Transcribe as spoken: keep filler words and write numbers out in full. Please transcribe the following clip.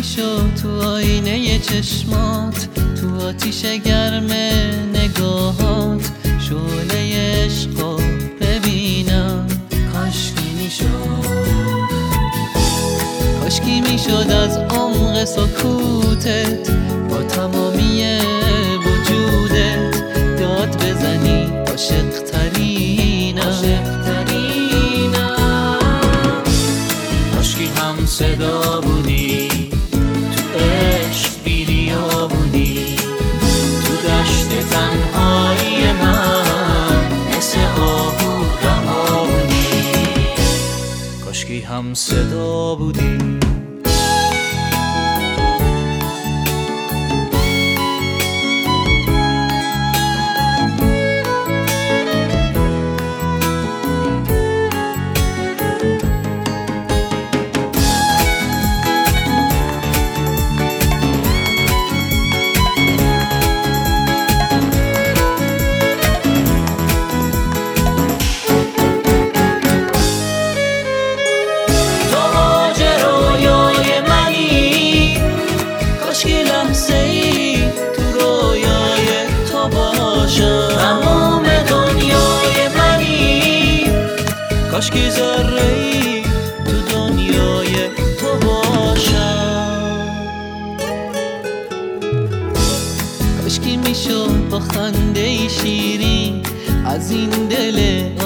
میشد تو آینه چشمات، تو آتیش گرم نگاهات شعله عشقو ببینم. کاشکی میشد، کاشکی میشد از عمق سکوتت با تمامی وجودت داد بزنی عاشق ترینم. کاشکی هم صدا بودی، تو عشق بیریا بودی، تو دشت تنهایی من مثل آهو رها بودی. کاشکی هم صدا بودی. تمام دنیای منی، کاشکی ذره‌ای تو دنیای تو باشم. کاشکی میشد با خنده شیرین از این دل